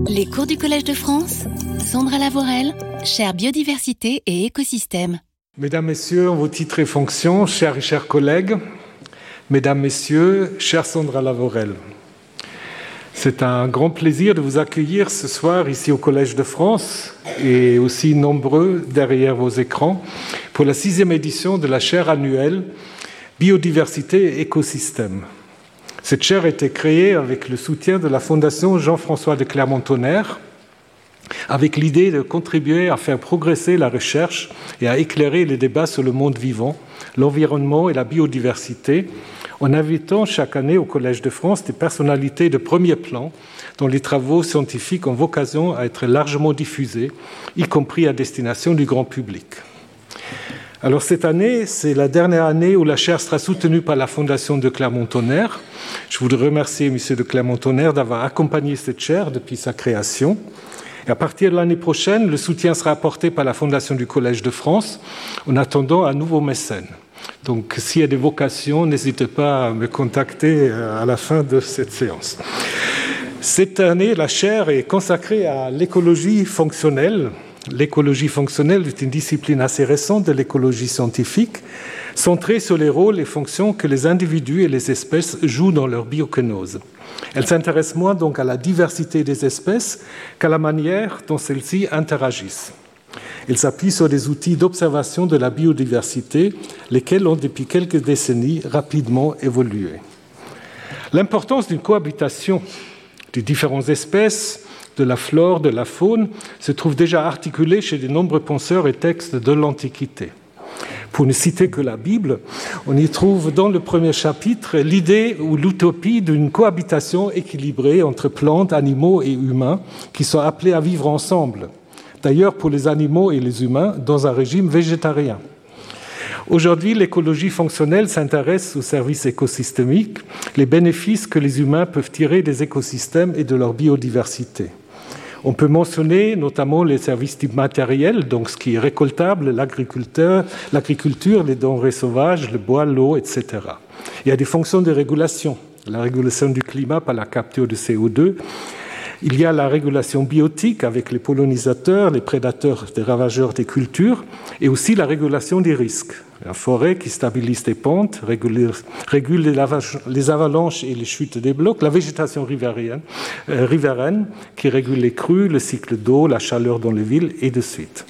Les cours du Collège de France, Sandra Lavorel, chaire biodiversité et écosystème. Mesdames, Messieurs, en vos titres et fonctions, chers et chers collègues, Mesdames, Messieurs, chère Sandra Lavorel, c'est un grand plaisir de vous accueillir ce soir ici au Collège de France et aussi nombreux derrière vos écrans pour la 6e édition de la chaire annuelle Biodiversité et écosystème. Cette chaire a été créée avec le soutien de la Fondation Jean-François de Clermont-Tonnerre, avec l'idée de contribuer à faire progresser la recherche et à éclairer les débats sur le monde vivant, l'environnement et la biodiversité, en invitant chaque année au Collège de France des personnalités de premier plan dont les travaux scientifiques ont vocation à être largement diffusés, y compris à destination du grand public. Alors cette année, c'est la dernière année où la chaire sera soutenue par la Fondation de Clermont-Tonnerre. Je voudrais remercier M. de Clermont-Tonnerre d'avoir accompagné cette chaire depuis sa création. Et à partir de l'année prochaine, le soutien sera apporté par la Fondation du Collège de France en attendant un nouveau mécène. Donc s'il y a des vocations, n'hésitez pas à me contacter à la fin de cette séance. Cette année, la chaire est consacrée à l'écologie fonctionnelle. L'écologie fonctionnelle est une discipline assez récente de l'écologie scientifique, centrée sur les rôles et fonctions que les individus et les espèces jouent dans leur biokénose. Elle s'intéresse moins donc à la diversité des espèces qu'à la manière dont celles-ci interagissent. Elle s'appuie sur des outils d'observation de la biodiversité, lesquels ont depuis quelques décennies rapidement évolué. L'importance d'une cohabitation de différentes espèces, de la flore, de la faune, se trouve déjà articulée chez de nombreux penseurs et textes de l'Antiquité. Pour ne citer que la Bible, on y trouve dans le premier chapitre l'idée ou l'utopie d'une cohabitation équilibrée entre plantes, animaux et humains qui sont appelés à vivre ensemble. D'ailleurs, pour les animaux et les humains, dans un régime végétarien. Aujourd'hui, l'écologie fonctionnelle s'intéresse aux services écosystémiques, les bénéfices que les humains peuvent tirer des écosystèmes et de leur biodiversité. On peut mentionner notamment les services matériels, donc ce qui est récoltable, l'agriculture, les denrées sauvages, le bois, l'eau, etc. Il y a des fonctions de régulation, la régulation du climat par la capture de CO2. Il y a la régulation biotique avec les pollinisateurs, les prédateurs, les ravageurs des cultures, et aussi la régulation des risques. La forêt qui stabilise les pentes, régule les avalanches et les chutes des blocs, la végétation riveraine qui régule les crues, le cycle d'eau, la chaleur dans les villes, et de suite.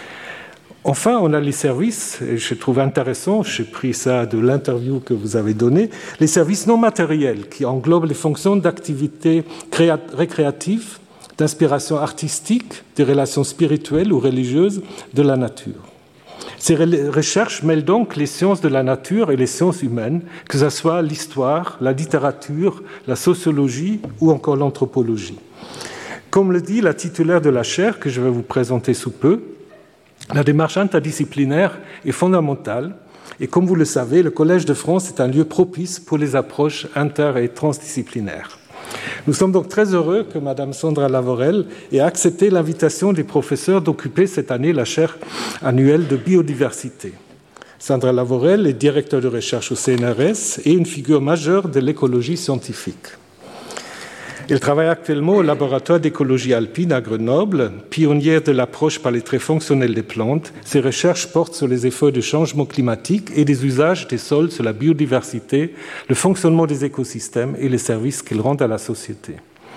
Enfin, on a les services, et je trouve intéressant, j'ai pris ça de l'interview que vous avez donnée, les services non matériels qui englobent les fonctions d'activité récréative, d'inspiration artistique, des relations spirituelles ou religieuses de la nature. Ces recherches mêlent donc les sciences de la nature et les sciences humaines, que ce soit l'histoire, la littérature, la sociologie ou encore l'anthropologie. Comme le dit la titulaire de la chaire, que je vais vous présenter sous peu, la démarche interdisciplinaire est fondamentale et comme vous le savez, le Collège de France est un lieu propice pour les approches inter- et transdisciplinaires. Nous sommes donc très heureux que Mme Sandra Lavorel ait accepté l'invitation des professeurs d'occuper cette année la chaire annuelle de biodiversité. Sandra Lavorel est directeur de recherche au CNRS et une figure majeure de l'écologie scientifique. Elle travaille actuellement au laboratoire d'écologie alpine à Grenoble, pionnière de l'approche par les traits fonctionnels des plantes. Ses recherches portent sur les effets du changement climatique et des usages des sols sur la biodiversité, le fonctionnement des écosystèmes et les services qu'ils rendent à la société.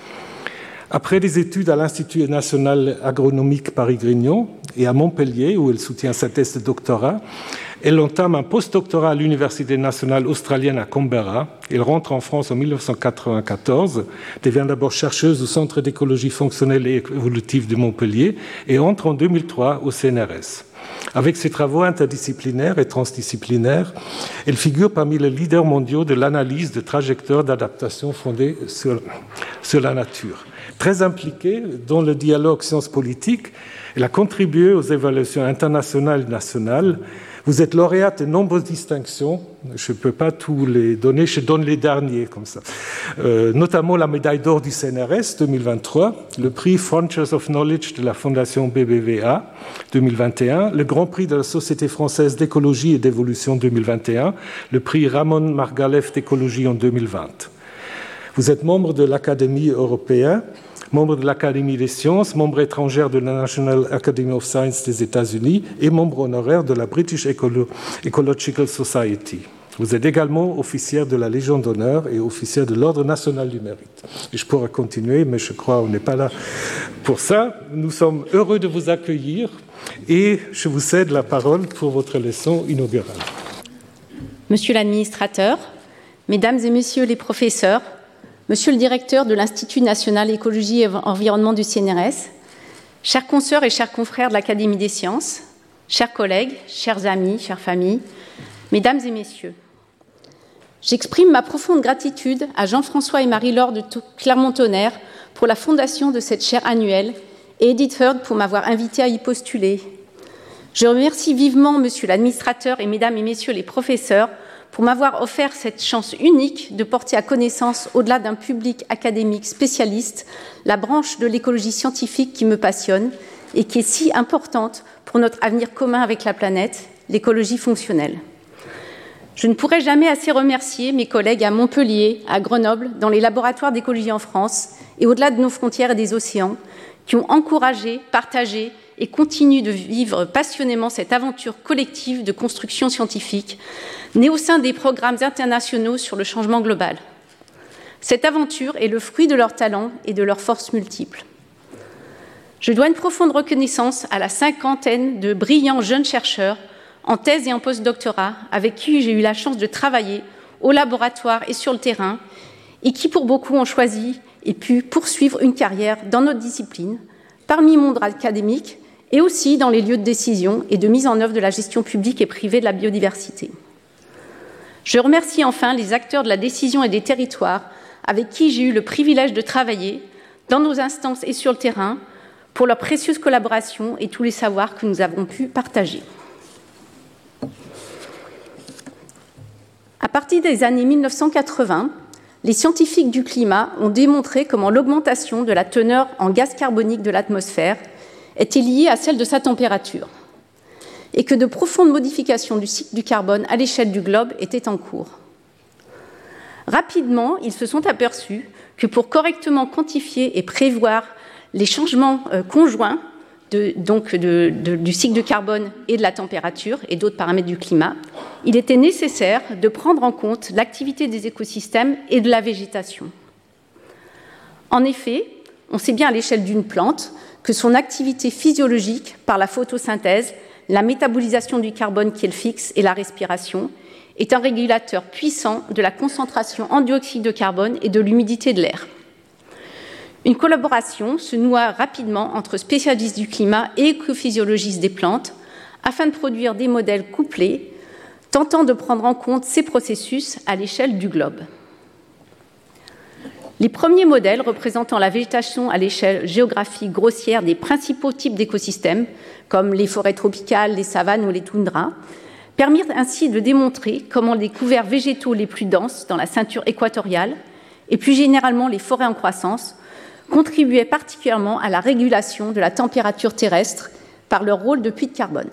Après des études à l'Institut national agronomique Paris-Grignon et à Montpellier, où elle soutient sa thèse de doctorat, elle entame un post-doctorat à l'Université nationale australienne à Canberra. Elle rentre en France en 1994, devient d'abord chercheuse au Centre d'écologie fonctionnelle et évolutive de Montpellier et entre en 2003 au CNRS. Avec ses travaux interdisciplinaires et transdisciplinaires, elle figure parmi les leaders mondiaux de l'analyse de trajectoires d'adaptation fondées sur la nature. Très impliquée dans le dialogue sciences politiques, elle a contribué aux évaluations internationales et nationales. Vous êtes lauréate de nombreuses distinctions, je ne peux pas tous les donner, je donne les derniers comme ça. Notamment la médaille d'or du CNRS 2023, le prix Frontiers of Knowledge de la Fondation BBVA 2021, le Grand Prix de la Société française d'écologie et d'évolution 2021, le prix Ramon Margalef d'écologie en 2020. Vous êtes membre de l'Académie européenne membre de l'Académie des sciences, membre étrangère de la National Academy of Science des États-Unis et membre honoraire de la British Ecological Society. Vous êtes également officière de la Légion d'honneur et officière de l'Ordre national du mérite. Et je pourrais continuer, mais je crois qu'on n'est pas là pour ça. Nous sommes heureux de vous accueillir et je vous cède la parole pour votre leçon inaugurale. Monsieur l'administrateur, mesdames et messieurs les professeurs, monsieur le directeur de l'Institut national écologie et environnement du CNRS, chers consoeurs et chers confrères de l'Académie des sciences, chers collègues, chers amis, chères familles, mesdames et messieurs, j'exprime ma profonde gratitude à Jean-François et Marie-Laure de Clermont-Tonnerre pour la fondation de cette chaire annuelle et Edith Heard pour m'avoir invité à y postuler. Je remercie vivement monsieur l'administrateur et mesdames et messieurs les professeurs pour m'avoir offert cette chance unique de porter à connaissance, au-delà d'un public académique spécialiste, la branche de l'écologie scientifique qui me passionne et qui est si importante pour notre avenir commun avec la planète, l'écologie fonctionnelle. Je ne pourrai jamais assez remercier mes collègues à Montpellier, à Grenoble, dans les laboratoires d'écologie en France et au-delà de nos frontières et des océans, qui ont encouragé, partagé et continuent de vivre passionnément cette aventure collective de construction scientifique, née au sein des programmes internationaux sur le changement global. Cette aventure est le fruit de leurs talents et de leurs forces multiples. Je dois une profonde reconnaissance à la cinquantaine de brillants jeunes chercheurs en thèse et en post-doctorat, avec qui j'ai eu la chance de travailler au laboratoire et sur le terrain, et qui, pour beaucoup, ont choisi et pu poursuivre une carrière dans notre discipline, parmi le monde académique, et aussi dans les lieux de décision et de mise en œuvre de la gestion publique et privée de la biodiversité. Je remercie enfin les acteurs de la décision et des territoires, avec qui j'ai eu le privilège de travailler dans nos instances et sur le terrain, pour leur précieuse collaboration et tous les savoirs que nous avons pu partager. À partir des années 1980, les scientifiques du climat ont démontré comment l'augmentation de la teneur en gaz carbonique de l'atmosphère était liée à celle de sa température et que de profondes modifications du cycle du carbone à l'échelle du globe étaient en cours. Rapidement, ils se sont aperçus que pour correctement quantifier et prévoir les changements conjoints du cycle du carbone et de la température et d'autres paramètres du climat, il était nécessaire de prendre en compte l'activité des écosystèmes et de la végétation. En effet, on sait bien à l'échelle d'une plante que son activité physiologique par la photosynthèse, la métabolisation du carbone qu'elle fixe et la respiration est un régulateur puissant de la concentration en dioxyde de carbone et de l'humidité de l'air. Une collaboration se noua rapidement entre spécialistes du climat et écophysiologistes des plantes afin de produire des modèles couplés tentant de prendre en compte ces processus à l'échelle du globe. Les premiers modèles représentant la végétation à l'échelle géographique grossière des principaux types d'écosystèmes, comme les forêts tropicales, les savanes ou les toundras, permirent ainsi de démontrer comment les couverts végétaux les plus denses dans la ceinture équatoriale, et plus généralement les forêts en croissance, contribuaient particulièrement à la régulation de la température terrestre par leur rôle de puits de carbone.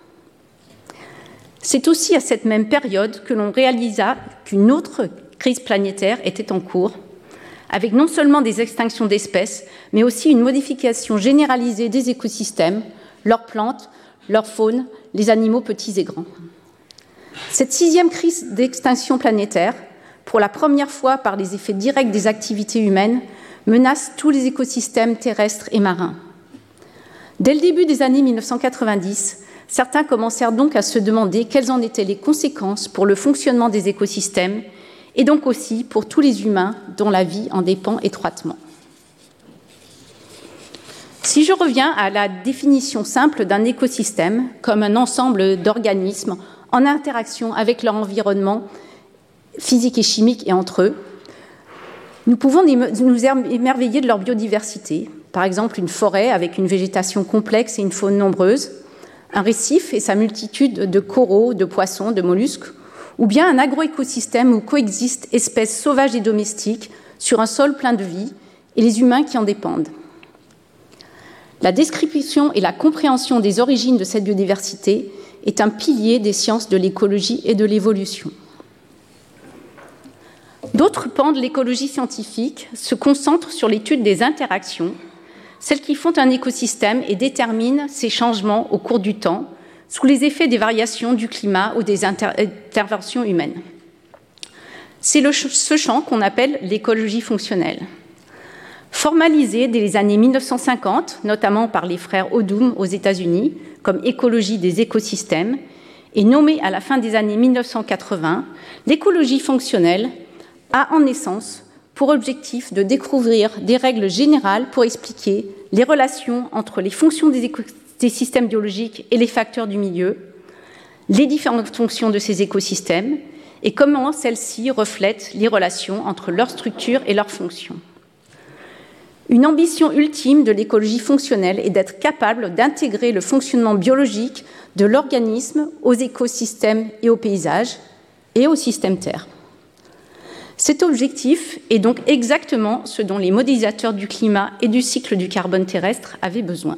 C'est aussi à cette même période que l'on réalisa qu'une autre crise planétaire était en cours, avec non seulement des extinctions d'espèces, mais aussi une modification généralisée des écosystèmes, leurs plantes, leur faune, les animaux petits et grands. Cette sixième crise d'extinction planétaire, pour la première fois par les effets directs des activités humaines, menace tous les écosystèmes terrestres et marins. Dès le début des années 1990, certains commencèrent donc à se demander quelles en étaient les conséquences pour le fonctionnement des écosystèmes et donc aussi pour tous les humains dont la vie en dépend étroitement. Si je reviens à la définition simple d'un écosystème comme un ensemble d'organismes en interaction avec leur environnement physique et chimique et entre eux, nous pouvons nous émerveiller de leur biodiversité. Par exemple, une forêt avec une végétation complexe et une faune nombreuse, un récif et sa multitude de coraux, de poissons, de mollusques, ou bien un agroécosystème où coexistent espèces sauvages et domestiques sur un sol plein de vie et les humains qui en dépendent. La description et la compréhension des origines de cette biodiversité est un pilier des sciences de l'écologie et de l'évolution. D'autres pans de l'écologie scientifique se concentrent sur l'étude des interactions, celles qui font un écosystème et déterminent ses changements au cours du temps, sous les effets des variations du climat ou des interventions humaines. C'est ce champ qu'on appelle l'écologie fonctionnelle. Formalisée dès les années 1950, notamment par les frères Odum aux États-Unis, comme écologie des écosystèmes, et nommée à la fin des années 1980, l'écologie fonctionnelle a en essence pour objectif de découvrir des règles générales pour expliquer les relations entre les fonctions des systèmes biologiques et les facteurs du milieu, les différentes fonctions de ces écosystèmes et comment celles-ci reflètent les relations entre leur structure et leurs fonctions. Une ambition ultime de l'écologie fonctionnelle est d'être capable d'intégrer le fonctionnement biologique de l'organisme aux écosystèmes et aux paysages et au système Terre. Cet objectif est donc exactement ce dont les modélisateurs du climat et du cycle du carbone terrestre avaient besoin.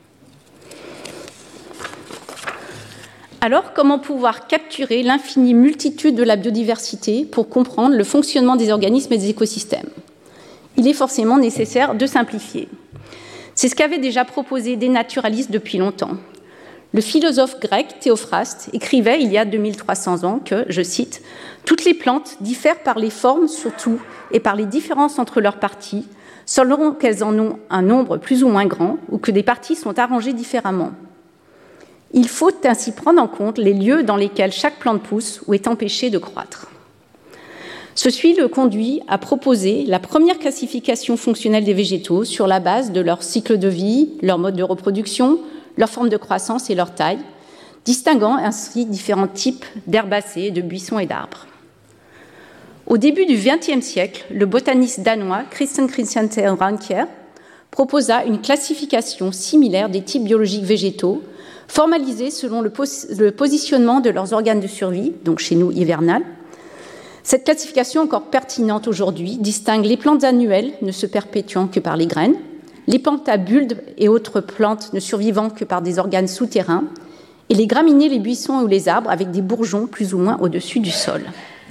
Alors, comment pouvoir capturer l'infinie multitude de la biodiversité pour comprendre le fonctionnement des organismes et des écosystèmes ? Il est forcément nécessaire de simplifier. C'est ce qu'avaient déjà proposé des naturalistes depuis longtemps. Le philosophe grec Théophraste écrivait il y a 2300 ans que, je cite, « Toutes les plantes diffèrent par les formes surtout et par les différences entre leurs parties, selon qu'elles en ont un nombre plus ou moins grand ou que des parties sont arrangées différemment. Il faut ainsi prendre en compte les lieux dans lesquels chaque plante pousse ou est empêchée de croître. » Ceci le conduit à proposer la première classification fonctionnelle des végétaux sur la base de leur cycle de vie, leur mode de reproduction, leur forme de croissance et leur taille, distinguant ainsi différents types d'herbacées, de buissons et d'arbres. Au début du XXe siècle, le botaniste danois Christian Rankier proposa une classification similaire des types biologiques végétaux, formalisée selon le positionnement de leurs organes de survie, donc chez nous hivernales. Cette classification, encore pertinente aujourd'hui, distingue les plantes annuelles ne se perpétuant que par les graines, les plantes à bulbes et autres plantes ne survivant que par des organes souterrains, et les graminées, les buissons ou les arbres avec des bourgeons plus ou moins au-dessus du sol.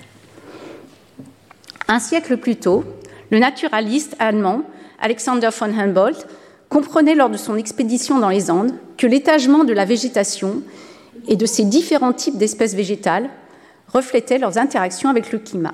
Un siècle plus tôt, le naturaliste allemand Alexander von Humboldt comprenait lors de son expédition dans les Andes que l'étagement de la végétation et de ces différents types d'espèces végétales reflétaient leurs interactions avec le climat.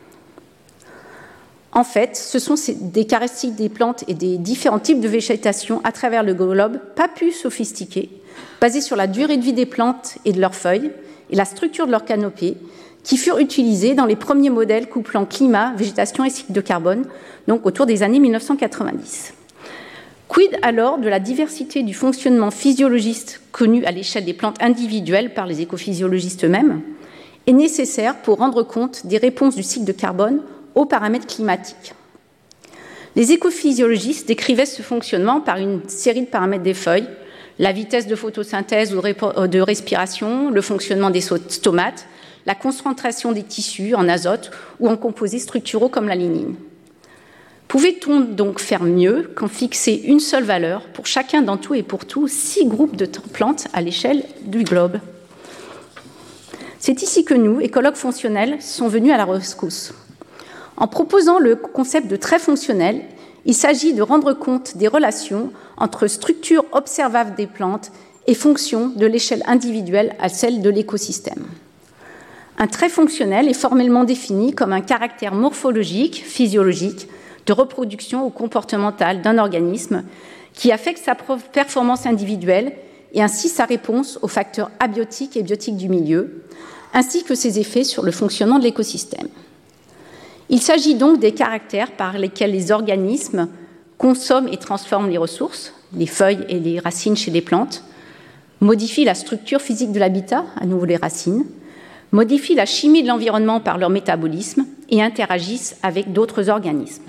En fait, ce sont des caractéristiques des plantes et des différents types de végétation à travers le globe, pas plus sophistiquées, basées sur la durée de vie des plantes et de leurs feuilles et la structure de leur canopée, qui furent utilisées dans les premiers modèles couplant climat, végétation et cycle de carbone, donc autour des années 1990. Quid alors de la diversité du fonctionnement physiologiste connu à l'échelle des plantes individuelles par les écophysiologistes eux-mêmes est nécessaire pour rendre compte des réponses du cycle de carbone aux paramètres climatiques. Les écophysiologistes décrivaient ce fonctionnement par une série de paramètres des feuilles, la vitesse de photosynthèse ou de respiration, le fonctionnement des stomates, la concentration des tissus en azote ou en composés structuraux comme la lignine. Pouvait-on donc faire mieux qu'en fixer une seule valeur pour chacun d'en tout et pour tout 6 groupes de plantes à l'échelle du globe ? C'est ici que nous, écologues fonctionnels, sont venus à la rescousse. En proposant le concept de trait fonctionnel, il s'agit de rendre compte des relations entre structures observables des plantes et fonctions de l'échelle individuelle à celle de l'écosystème. Un trait fonctionnel est formellement défini comme un caractère morphologique, physiologique, de reproduction ou comportementale d'un organisme qui affecte sa performance individuelle et ainsi sa réponse aux facteurs abiotiques et biotiques du milieu, ainsi que ses effets sur le fonctionnement de l'écosystème. Il s'agit donc des caractères par lesquels les organismes consomment et transforment les ressources, les feuilles et les racines chez les plantes, modifient la structure physique de l'habitat, à nouveau les racines, modifient la chimie de l'environnement par leur métabolisme et interagissent avec d'autres organismes.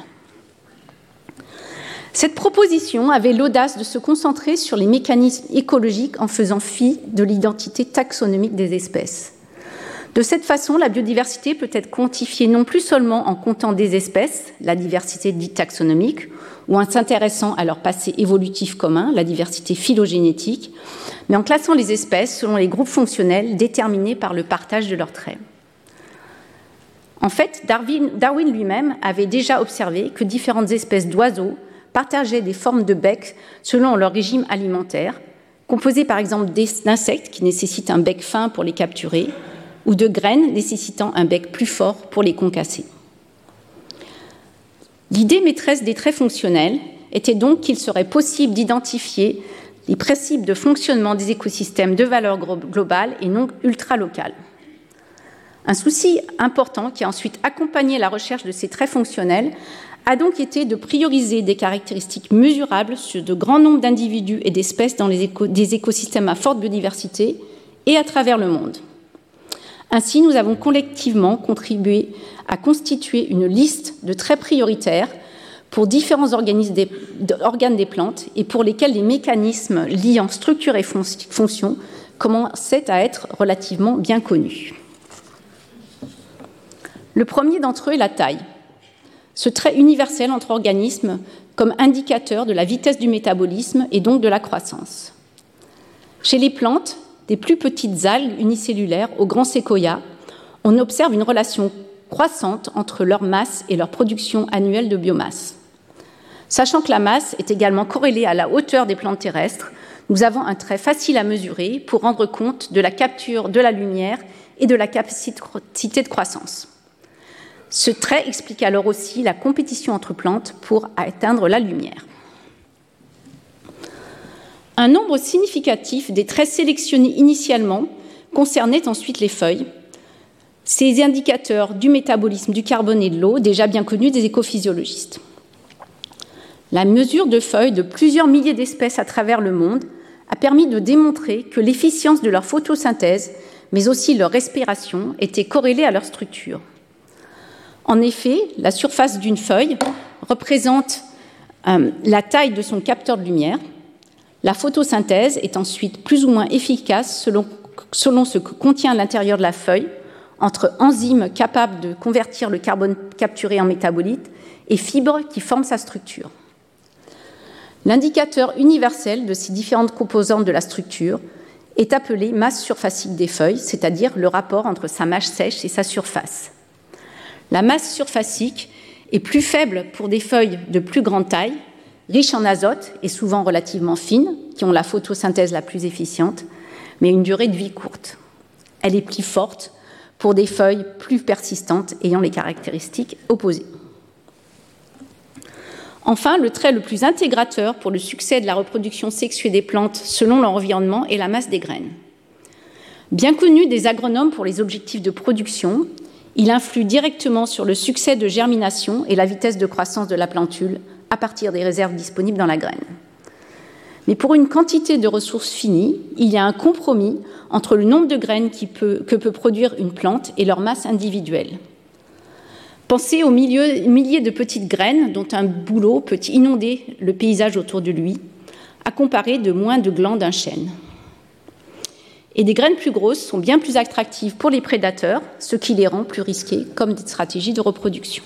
Cette proposition avait l'audace de se concentrer sur les mécanismes écologiques en faisant fi de l'identité taxonomique des espèces. De cette façon, la biodiversité peut être quantifiée non plus seulement en comptant des espèces, la diversité dite taxonomique, ou en s'intéressant à leur passé évolutif commun, la diversité phylogénétique, mais en classant les espèces selon les groupes fonctionnels déterminés par le partage de leurs traits. En fait, Darwin lui-même avait déjà observé que différentes espèces d'oiseaux partageaient des formes de bec selon leur régime alimentaire, composés par exemple d'insectes qui nécessitent un bec fin pour les capturer, ou de graines nécessitant un bec plus fort pour les concasser. L'idée maîtresse des traits fonctionnels était donc qu'il serait possible d'identifier les principes de fonctionnement des écosystèmes de valeur globale et non ultra-locale. Un souci important qui a ensuite accompagné la recherche de ces traits fonctionnels a donc été de prioriser des caractéristiques mesurables sur de grands nombres d'individus et d'espèces dans des écosystèmes à forte biodiversité et à travers le monde. Ainsi, nous avons collectivement contribué à constituer une liste de traits prioritaires pour différents organes des plantes et pour lesquels les mécanismes liant structure et fonction commençaient à être relativement bien connus. Le premier d'entre eux est la taille, ce trait universel entre organismes comme indicateur de la vitesse du métabolisme et donc de la croissance. Chez les plantes, des plus petites algues unicellulaires aux grands séquoias, on observe une relation croissante entre leur masse et leur production annuelle de biomasse. Sachant que la masse est également corrélée à la hauteur des plantes terrestres, nous avons un trait facile à mesurer pour rendre compte de la capture de la lumière et de la capacité de croissance. Ce trait explique alors aussi la compétition entre plantes pour atteindre la lumière. Un nombre significatif des traits sélectionnés initialement concernaient ensuite les feuilles, ces indicateurs du métabolisme du carbone et de l'eau déjà bien connus des écophysiologistes. La mesure de feuilles de plusieurs milliers d'espèces à travers le monde a permis de démontrer que l'efficience de leur photosynthèse, mais aussi leur respiration, était corrélée à leur structure. En effet, la surface d'une feuille représente la taille de son capteur de lumière. La photosynthèse est ensuite plus ou moins efficace selon ce que contient l'intérieur de la feuille, entre enzymes capables de convertir le carbone capturé en métabolites et fibres qui forment sa structure. L'indicateur universel de ces différentes composantes de la structure est appelé masse surfacique des feuilles, c'est-à-dire le rapport entre sa masse sèche et sa surface. La masse surfacique est plus faible pour des feuilles de plus grande taille, riches en azote et souvent relativement fines, qui ont la photosynthèse la plus efficiente, mais une durée de vie courte. Elle est plus forte pour des feuilles plus persistantes ayant les caractéristiques opposées. Enfin, le trait le plus intégrateur pour le succès de la reproduction sexuée des plantes selon leur environnement est la masse des graines. Bien connu des agronomes pour les objectifs de production, il influe directement sur le succès de germination et la vitesse de croissance de la plantule à partir des réserves disponibles dans la graine. Mais pour une quantité de ressources finies, il y a un compromis entre le nombre de graines que peut produire une plante et leur masse individuelle. Pensez aux milliers de petites graines dont un bouleau peut inonder le paysage autour de lui, à comparer de moins de glands d'un chêne. Et des graines plus grosses sont bien plus attractives pour les prédateurs, ce qui les rend plus risquées comme des stratégies de reproduction.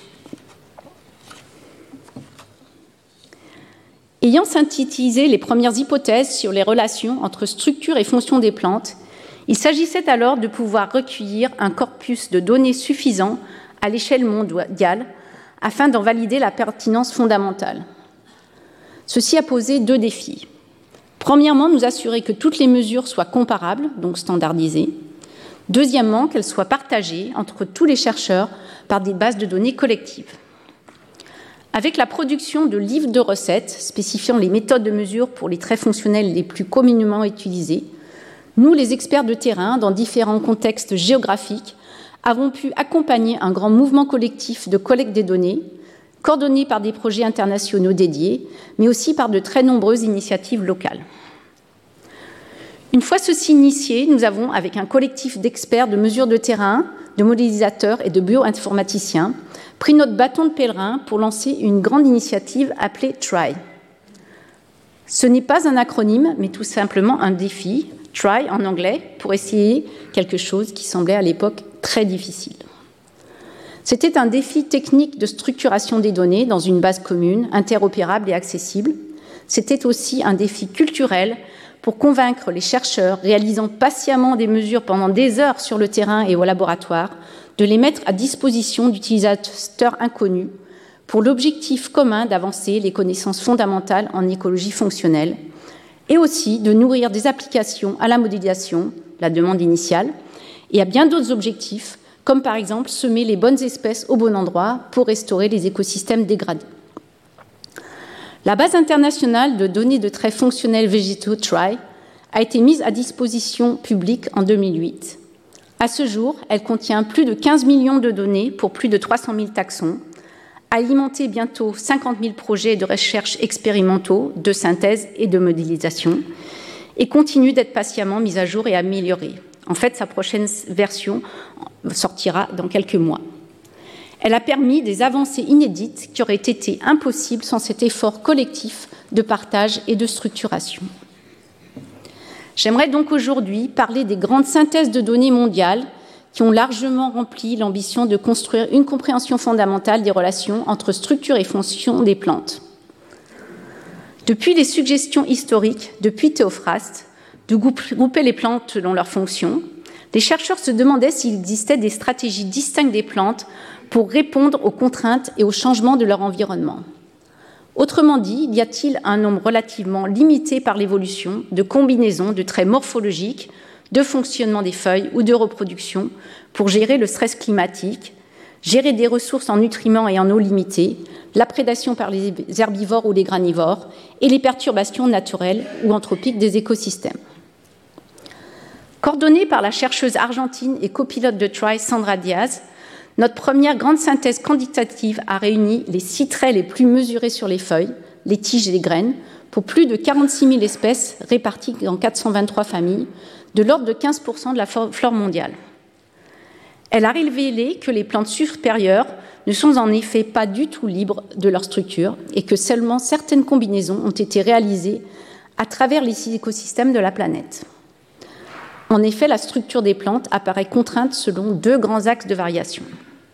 Ayant synthétisé les premières hypothèses sur les relations entre structure et fonction des plantes, il s'agissait alors de pouvoir recueillir un corpus de données suffisant à l'échelle mondiale afin d'en valider la pertinence fondamentale. Ceci a posé deux défis. Premièrement, nous assurer que toutes les mesures soient comparables, donc standardisées. Deuxièmement, qu'elles soient partagées entre tous les chercheurs par des bases de données collectives. Avec la production de livres de recettes spécifiant les méthodes de mesure pour les traits fonctionnels les plus communément utilisés, nous, les experts de terrain, dans différents contextes géographiques, avons pu accompagner un grand mouvement collectif de collecte des données, coordonné par des projets internationaux dédiés, mais aussi par de très nombreuses initiatives locales. Une fois ceci initié, nous avons, avec un collectif d'experts de mesure de terrain, de modélisateurs et de bioinformaticiens, pris notre bâton de pèlerin pour lancer une grande initiative appelée TRY. Ce n'est pas un acronyme, mais tout simplement un défi, TRY en anglais, pour essayer quelque chose qui semblait à l'époque très difficile. C'était un défi technique de structuration des données dans une base commune, interopérable et accessible. C'était aussi un défi culturel pour convaincre les chercheurs réalisant patiemment des mesures pendant des heures sur le terrain et au laboratoire de les mettre à disposition d'utilisateurs inconnus pour l'objectif commun d'avancer les connaissances fondamentales en écologie fonctionnelle et aussi de nourrir des applications à la modélisation, la demande initiale, et à bien d'autres objectifs, comme par exemple semer les bonnes espèces au bon endroit pour restaurer les écosystèmes dégradés. La base internationale de données de traits fonctionnels végétaux TRI a été mise à disposition publique en 2008. À ce jour, elle contient plus de 15 millions de données pour plus de 300 000 taxons, alimenter bientôt 50 000 projets de recherche expérimentaux, de synthèse et de modélisation, et continue d'être patiemment mise à jour et améliorée. En fait, sa prochaine version sortira dans quelques mois. Elle a permis des avancées inédites qui auraient été impossibles sans cet effort collectif de partage et de structuration. J'aimerais donc aujourd'hui parler des grandes synthèses de données mondiales qui ont largement rempli l'ambition de construire une compréhension fondamentale des relations entre structure et fonction des plantes. Depuis les suggestions historiques, depuis Théophraste, de grouper les plantes selon leurs fonctions, les chercheurs se demandaient s'il existait des stratégies distinctes des plantes pour répondre aux contraintes et aux changements de leur environnement. Autrement dit, y a-t-il un nombre relativement limité par l'évolution de combinaisons de traits morphologiques, de fonctionnement des feuilles ou de reproduction pour gérer le stress climatique, gérer des ressources en nutriments et en eau limitées, la prédation par les herbivores ou les granivores et les perturbations naturelles ou anthropiques des écosystèmes. Coordonnée par la chercheuse argentine et copilote de TRI Sandra Diaz, notre première grande synthèse quantitative a réuni les 6 traits les plus mesurés sur les feuilles, les tiges et les graines, pour plus de 46 000 espèces réparties dans 423 familles, de l'ordre de 15% de la flore mondiale. Elle a révélé que les plantes supérieures ne sont en effet pas du tout libres de leur structure et que seulement certaines combinaisons ont été réalisées à travers les écosystèmes de la planète. En effet, la structure des plantes apparaît contrainte selon 2 grands axes de variation.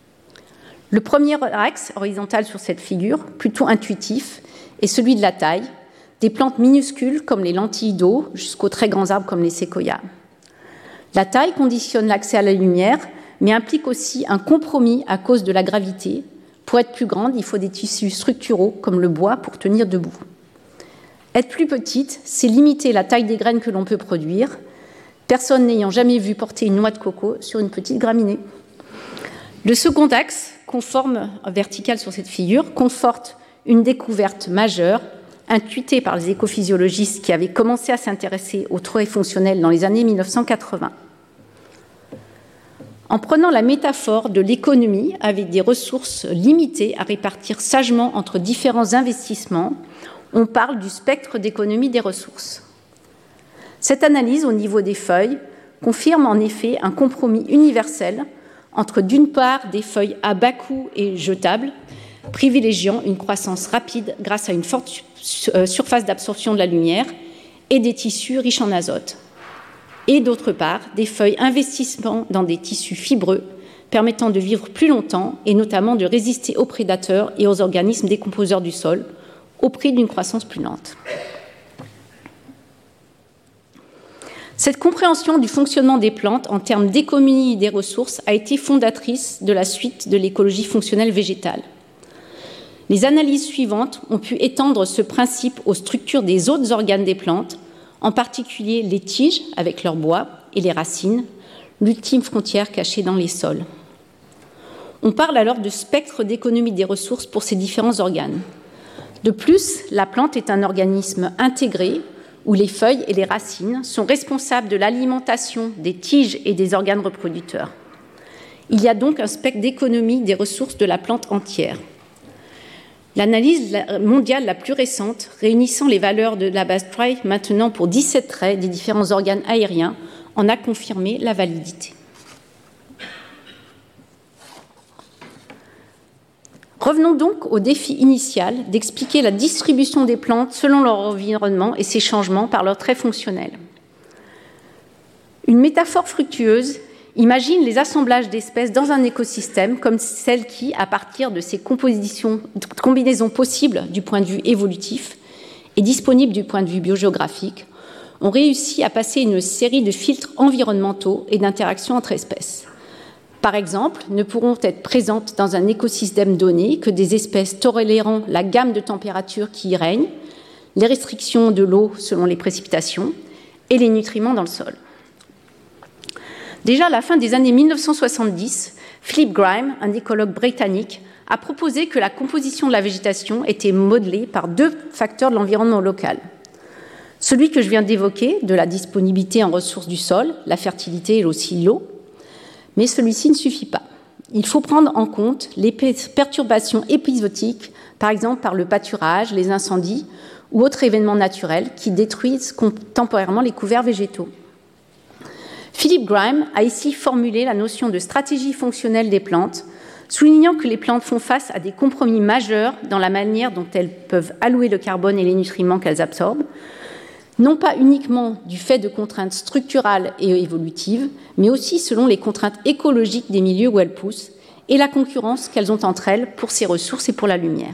Le premier axe, horizontal sur cette figure, plutôt intuitif, est celui de la taille, des plantes minuscules comme les lentilles d'eau jusqu'aux très grands arbres comme les séquoias. La taille conditionne l'accès à la lumière, mais implique aussi un compromis à cause de la gravité. Pour être plus grande, il faut des tissus structuraux comme le bois pour tenir debout. Être plus petite, c'est limiter la taille des graines que l'on peut produire, personne n'ayant jamais vu porter une noix de coco sur une petite graminée. Le second axe, conforme vertical sur cette figure, conforte une découverte majeure, intuitée par les écophysiologistes qui avaient commencé à s'intéresser aux traits fonctionnels dans les années 1980. En prenant la métaphore de l'économie avec des ressources limitées à répartir sagement entre différents investissements, on parle du spectre d'économie des ressources. Cette analyse au niveau des feuilles confirme en effet un compromis universel entre d'une part des feuilles à bas coût et jetables, privilégiant une croissance rapide grâce à une forte surface d'absorption de la lumière et des tissus riches en azote, et d'autre part des feuilles investissant dans des tissus fibreux permettant de vivre plus longtemps et notamment de résister aux prédateurs et aux organismes décomposeurs du sol au prix d'une croissance plus lente. Cette compréhension du fonctionnement des plantes en termes d'économie des ressources a été fondatrice de la suite de l'écologie fonctionnelle végétale. Les analyses suivantes ont pu étendre ce principe aux structures des autres organes des plantes, en particulier les tiges avec leur bois et les racines, l'ultime frontière cachée dans les sols. On parle alors de spectre d'économie des ressources pour ces différents organes. De plus, la plante est un organisme intégré où les feuilles et les racines sont responsables de l'alimentation des tiges et des organes reproducteurs. Il y a donc un spectre d'économie des ressources de la plante entière. L'analyse mondiale la plus récente, réunissant les valeurs de la base TRI maintenant pour 17 traits des différents organes aériens, en a confirmé la validité. Revenons donc au défi initial d'expliquer la distribution des plantes selon leur environnement et ses changements par leurs traits fonctionnels. Une métaphore fructueuse imagine les assemblages d'espèces dans un écosystème comme celle qui, à partir de ces combinaisons possibles du point de vue évolutif et disponibles du point de vue biogéographique, ont réussi à passer une série de filtres environnementaux et d'interactions entre espèces. Par exemple, ne pourront être présentes dans un écosystème donné que des espèces tolérant la gamme de températures qui y règne, les restrictions de l'eau selon les précipitations et les nutriments dans le sol. Déjà à la fin des années 1970, Philip Grime, un écologue britannique, a proposé que la composition de la végétation était modelée par deux facteurs de l'environnement local. Celui que je viens d'évoquer, de la disponibilité en ressources du sol, la fertilité et aussi l'eau, mais celui-ci ne suffit pas. Il faut prendre en compte les perturbations épisodiques, par exemple par le pâturage, les incendies ou autres événements naturels qui détruisent temporairement les couverts végétaux. Philip Grime a ici formulé la notion de stratégie fonctionnelle des plantes, soulignant que les plantes font face à des compromis majeurs dans la manière dont elles peuvent allouer le carbone et les nutriments qu'elles absorbent, non pas uniquement du fait de contraintes structurales et évolutives, mais aussi selon les contraintes écologiques des milieux où elles poussent et la concurrence qu'elles ont entre elles pour ces ressources et pour la lumière.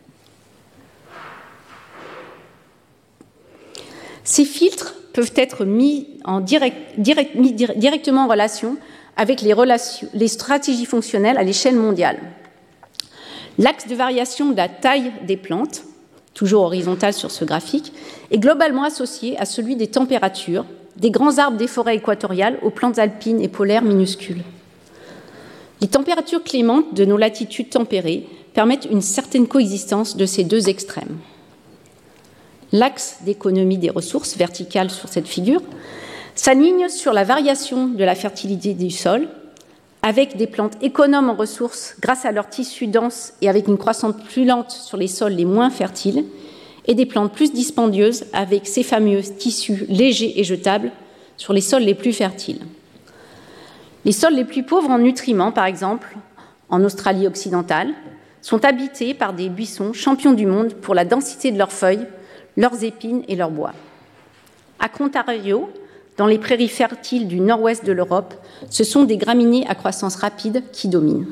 Ces filtres peuvent être mis directement en relation avec les stratégies fonctionnelles à l'échelle mondiale. L'axe de variation de la taille des plantes, toujours horizontal sur ce graphique, est globalement associé à celui des températures, des grands arbres des forêts équatoriales aux plantes alpines et polaires minuscules. Les températures clémentes de nos latitudes tempérées permettent une certaine coexistence de ces deux extrêmes. L'axe d'économie des ressources, vertical sur cette figure, s'aligne sur la variation de la fertilité du sol, avec des plantes économes en ressources grâce à leur tissu dense et avec une croissance plus lente sur les sols les moins fertiles, et des plantes plus dispendieuses avec ces fameux tissus légers et jetables sur les sols les plus fertiles. Les sols les plus pauvres en nutriments, par exemple, en Australie occidentale, sont habités par des buissons champions du monde pour la densité de leurs feuilles, leurs épines et leurs bois. À contrario, dans les prairies fertiles du nord-ouest de l'Europe, ce sont des graminées à croissance rapide qui dominent.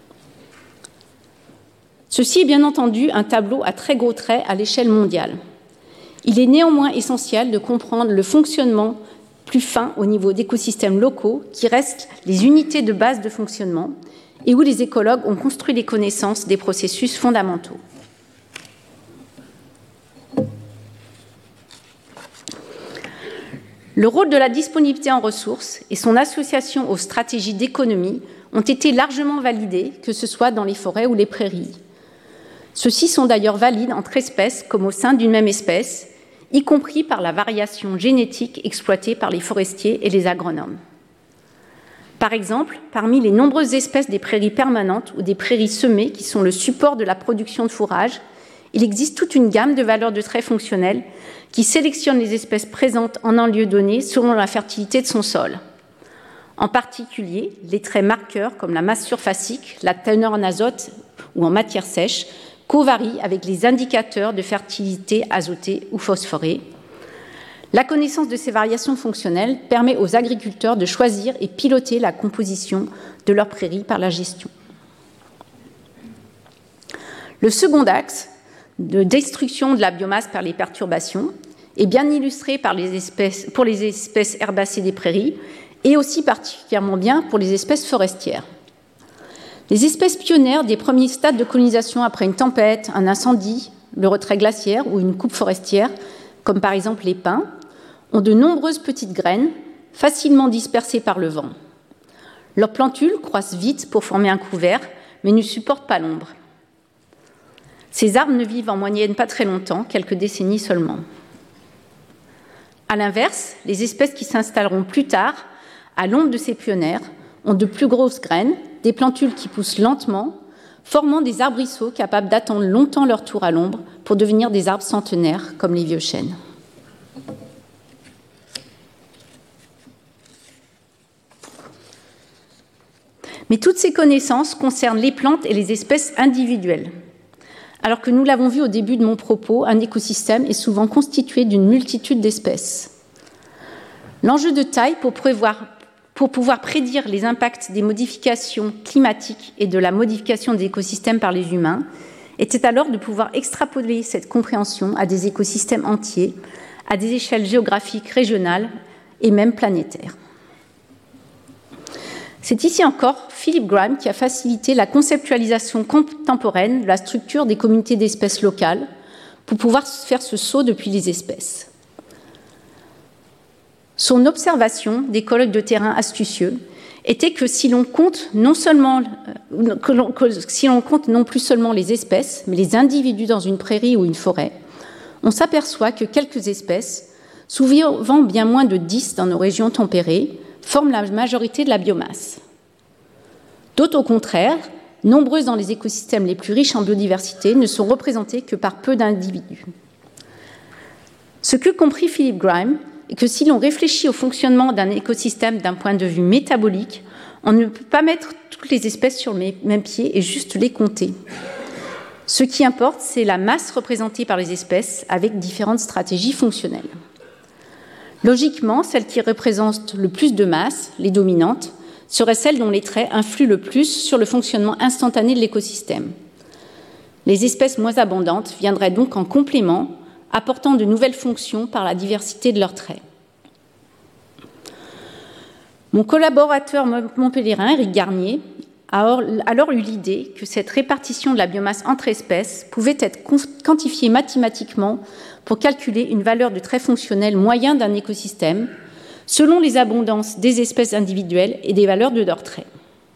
Ceci est bien entendu un tableau à très gros traits à l'échelle mondiale. Il est néanmoins essentiel de comprendre le fonctionnement plus fin au niveau d'écosystèmes locaux qui restent les unités de base de fonctionnement et où les écologues ont construit les connaissances des processus fondamentaux. Le rôle de la disponibilité en ressources et son association aux stratégies d'économie ont été largement validés, que ce soit dans les forêts ou les prairies. Ceux-ci sont d'ailleurs valides entre espèces comme au sein d'une même espèce, y compris par la variation génétique exploitée par les forestiers et les agronomes. Par exemple, parmi les nombreuses espèces des prairies permanentes ou des prairies semées qui sont le support de la production de fourrage, il existe toute une gamme de valeurs de traits fonctionnels qui sélectionnent les espèces présentes en un lieu donné selon la fertilité de son sol. En particulier, les traits marqueurs comme la masse surfacique, la teneur en azote ou en matière sèche covarient avec les indicateurs de fertilité azotée ou phosphorée. La connaissance de ces variations fonctionnelles permet aux agriculteurs de choisir et piloter la composition de leurs prairies par la gestion. Le second axe de destruction de la biomasse par les perturbations est bien illustré pour les espèces herbacées des prairies et aussi particulièrement bien pour les espèces forestières. Les espèces pionnières des premiers stades de colonisation après une tempête, un incendie, le retrait glaciaire ou une coupe forestière, comme par exemple les pins, ont de nombreuses petites graines facilement dispersées par le vent. Leurs plantules croissent vite pour former un couvert, mais ne supportent pas l'ombre. Ces arbres ne vivent en moyenne pas très longtemps, quelques décennies seulement. À l'inverse, les espèces qui s'installeront plus tard, à l'ombre de ces pionnières, ont de plus grosses graines, des plantules qui poussent lentement, formant des arbrisseaux capables d'attendre longtemps leur tour à l'ombre pour devenir des arbres centenaires comme les vieux chênes. Mais toutes ces connaissances concernent les plantes et les espèces individuelles. Alors que nous l'avons vu au début de mon propos, un écosystème est souvent constitué d'une multitude d'espèces. L'enjeu de taille pour pouvoir prédire les impacts des modifications climatiques et de la modification des écosystèmes par les humains était alors de pouvoir extrapoler cette compréhension à des écosystèmes entiers, à des échelles géographiques régionales et même planétaires. C'est ici encore Philip Graham qui a facilité la conceptualisation contemporaine de la structure des communautés d'espèces locales pour pouvoir faire ce saut depuis les espèces. Son observation d'écologue de terrain astucieux était que si l'on compte non plus seulement les espèces, mais les individus dans une prairie ou une forêt, on s'aperçoit que quelques espèces, souvent bien moins de 10 dans nos régions tempérées, forment la majorité de la biomasse. D'autres, au contraire, nombreuses dans les écosystèmes les plus riches en biodiversité, ne sont représentées que par peu d'individus. Ce que comprit Philip Graham est que si l'on réfléchit au fonctionnement d'un écosystème d'un point de vue métabolique, on ne peut pas mettre toutes les espèces sur le même pied et juste les compter. Ce qui importe, c'est la masse représentée par les espèces avec différentes stratégies fonctionnelles. Logiquement, celles qui représentent le plus de masse, les dominantes, seraient celles dont les traits influent le plus sur le fonctionnement instantané de l'écosystème. Les espèces moins abondantes viendraient donc en complément, apportant de nouvelles fonctions par la diversité de leurs traits. Mon collaborateur montpelliérain, Éric Garnier, a alors eu l'idée que cette répartition de la biomasse entre espèces pouvait être quantifiée mathématiquement pour calculer une valeur de trait fonctionnel moyen d'un écosystème selon les abondances des espèces individuelles et des valeurs de leurs traits.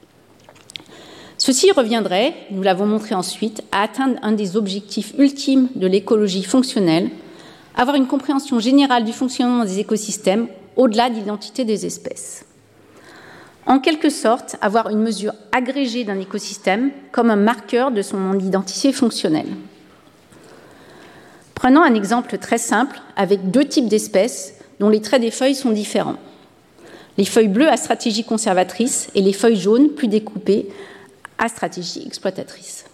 Ceci reviendrait, nous l'avons montré ensuite, à atteindre un des objectifs ultimes de l'écologie fonctionnelle, avoir une compréhension générale du fonctionnement des écosystèmes au-delà de l'identité des espèces. En quelque sorte, avoir une mesure agrégée d'un écosystème comme un marqueur de son identité fonctionnelle. Prenons un exemple très simple avec deux types d'espèces dont les traits des feuilles sont différents. Les feuilles bleues à stratégie conservatrice et les feuilles jaunes plus découpées à stratégie exploitatrice.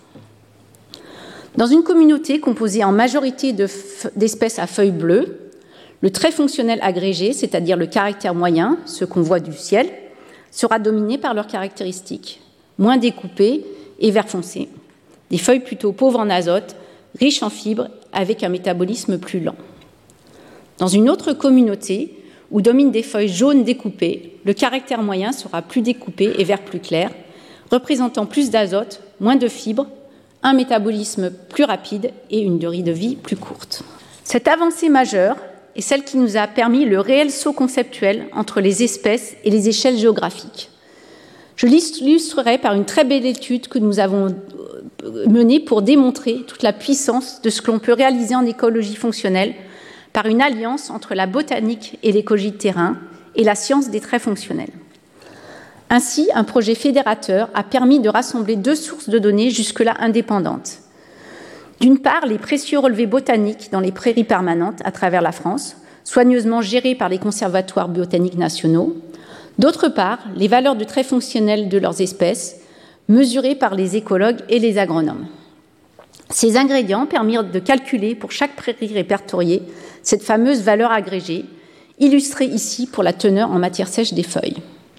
Dans une communauté composée en majorité d'espèces à feuilles bleues, le trait fonctionnel agrégé, c'est-à-dire le caractère moyen, ce qu'on voit du ciel, sera dominé par leurs caractéristiques, moins découpées et vert foncé, des feuilles plutôt pauvres en azote, riches en fibres, avec un métabolisme plus lent. Dans une autre communauté, où dominent des feuilles jaunes découpées, le caractère moyen sera plus découpé et vert plus clair, représentant plus d'azote, moins de fibres, un métabolisme plus rapide et une durée de vie plus courte. Cette avancée majeure est celle qui nous a permis le réel saut conceptuel entre les espèces et les échelles géographiques. Je l'illustrerai par une très belle étude que nous avons menée pour démontrer toute la puissance de ce que l'on peut réaliser en écologie fonctionnelle par une alliance entre la botanique et l'écologie de terrain et la science des traits fonctionnels. Ainsi, un projet fédérateur a permis de rassembler deux sources de données jusque-là indépendantes. D'une part, les précieux relevés botaniques dans les prairies permanentes à travers la France, soigneusement gérés par les conservatoires botaniques nationaux. D'autre part, les valeurs de traits fonctionnels de leurs espèces, mesurées par les écologues et les agronomes. Ces ingrédients permirent de calculer pour chaque prairie répertoriée cette fameuse valeur agrégée, illustrée ici pour la teneur en matière sèche des feuilles.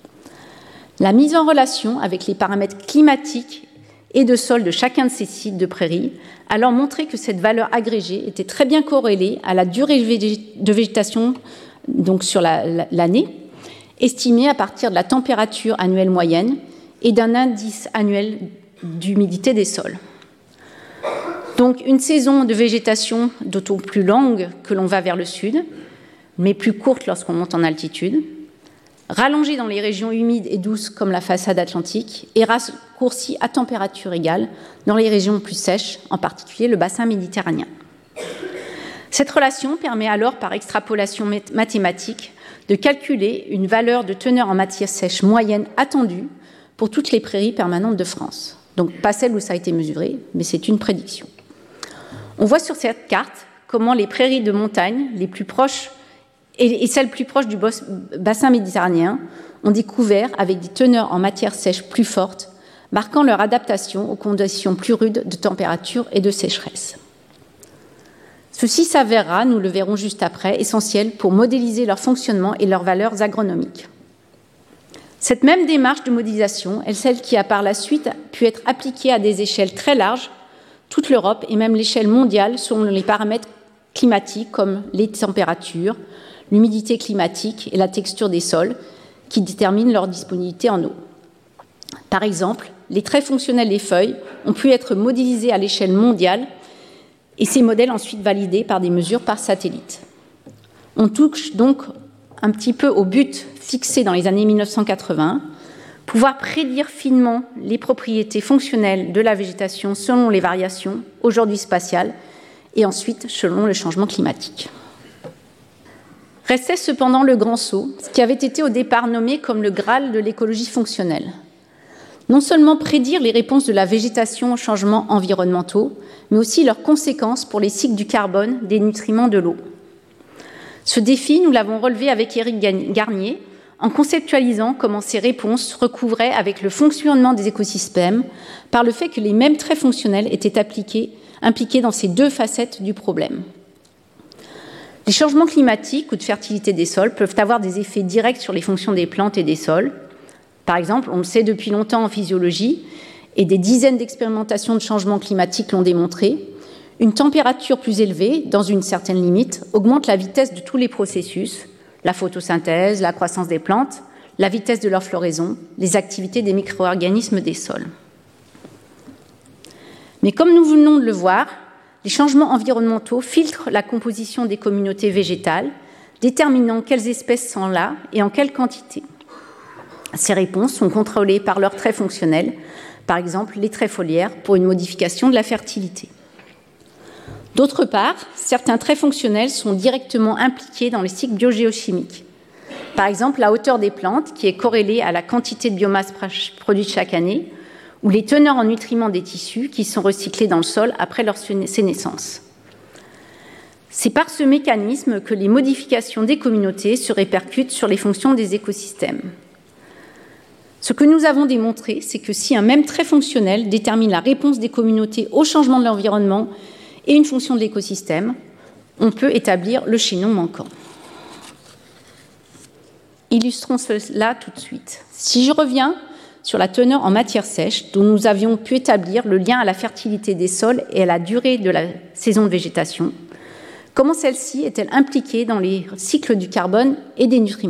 La mise en relation avec les paramètres climatiques et de sol de chacun de ces sites de prairies a alors montré que cette valeur agrégée était très bien corrélée à la durée de végétation donc sur l'année, estimée à partir de la température annuelle moyenne et d'un indice annuel d'humidité des sols. Donc une saison de végétation d'autant plus longue que l'on va vers le sud, mais plus courte lorsqu'on monte en altitude, rallongée dans les régions humides et douces comme la façade atlantique et raccourcie à température égale dans les régions plus sèches, en particulier le bassin méditerranéen. Cette relation permet alors, par extrapolation mathématique, de calculer une valeur de teneur en matière sèche moyenne attendue pour toutes les prairies permanentes de France. Donc pas celle où ça a été mesuré, mais c'est une prédiction. On voit sur cette carte comment les prairies de montagne les plus proches et celles plus proches du bassin méditerranéen ont des couverts avec des teneurs en matière sèche plus fortes, marquant leur adaptation aux conditions plus rudes de température et de sécheresse. Ceci s'avérera, nous le verrons juste après, essentiel pour modéliser leur fonctionnement et leurs valeurs agronomiques. Cette même démarche de modélisation est celle qui a par la suite pu être appliquée à des échelles très larges, toute l'Europe et même l'échelle mondiale selon les paramètres climatiques comme les températures, l'humidité climatique et la texture des sols qui déterminent leur disponibilité en eau. Par exemple, les traits fonctionnels des feuilles ont pu être modélisés à l'échelle mondiale et ces modèles ensuite validés par des mesures par satellite. On touche donc un petit peu au but fixé dans les années 1980, pouvoir prédire finement les propriétés fonctionnelles de la végétation selon les variations aujourd'hui spatiales et ensuite selon le changement climatique. Restait cependant le grand saut, ce qui avait été au départ nommé comme le Graal de l'écologie fonctionnelle. Non seulement prédire les réponses de la végétation aux changements environnementaux, mais aussi leurs conséquences pour les cycles du carbone, des nutriments, de l'eau. Ce défi, nous l'avons relevé avec Éric Garnier en conceptualisant comment ces réponses recouvraient avec le fonctionnement des écosystèmes par le fait que les mêmes traits fonctionnels étaient impliqués dans ces deux facettes du problème. Les changements climatiques ou de fertilité des sols peuvent avoir des effets directs sur les fonctions des plantes et des sols. Par exemple, on le sait depuis longtemps en physiologie, et des dizaines d'expérimentations de changements climatiques l'ont démontré, une température plus élevée, dans une certaine limite, augmente la vitesse de tous les processus, la photosynthèse, la croissance des plantes, la vitesse de leur floraison, les activités des micro-organismes des sols. Mais comme nous venons de le voir, les changements environnementaux filtrent la composition des communautés végétales, déterminant quelles espèces sont là et en quelle quantité. Ces réponses sont contrôlées par leurs traits fonctionnels, par exemple les traits foliaires pour une modification de la fertilité. D'autre part, certains traits fonctionnels sont directement impliqués dans les cycles biogéochimiques. Par exemple, la hauteur des plantes, qui est corrélée à la quantité de biomasse produite chaque année, ou les teneurs en nutriments des tissus qui sont recyclés dans le sol après leur sénescence. C'est par ce mécanisme que les modifications des communautés se répercutent sur les fonctions des écosystèmes. Ce que nous avons démontré, c'est que si un même trait fonctionnel détermine la réponse des communautés au changement de l'environnement et une fonction de l'écosystème, on peut établir le chaînon manquant. Illustrons cela tout de suite. Si je reviens sur la teneur en matière sèche, dont nous avions pu établir le lien à la fertilité des sols et à la durée de la saison de végétation, comment celle-ci est-elle impliquée dans les cycles du carbone et des nutriments ?